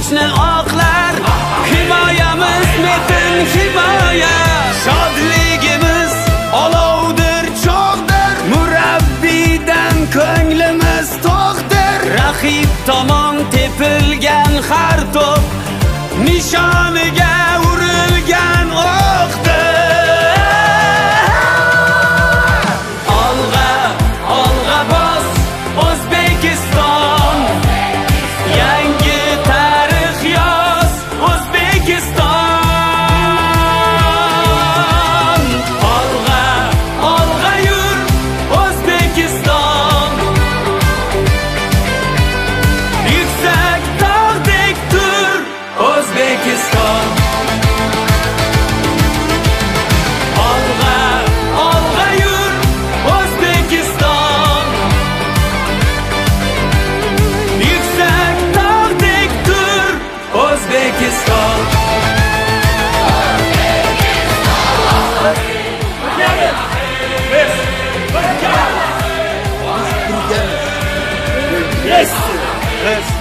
quvonchni oqlar, himoyamiz metin himoya. Shodligimiz olovdir, cho'g'dir, murabbiydan ko'nglimiz to'qdir. Raqib tomon tepilgan har to'p nishoniga urilgan o'qdir. Olg'a, olg'a bos O'zbekiston, yangi tarix yoz O'zbekiston. Olg'a, olg'a yur O'zbekiston, yuksak tog'dek tur O'zbekiston. Olg'a, olg'a yur O'zbekiston, yuksak tog'dek tur O'zbekiston.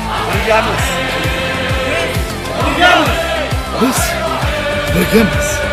Biz birgamiz.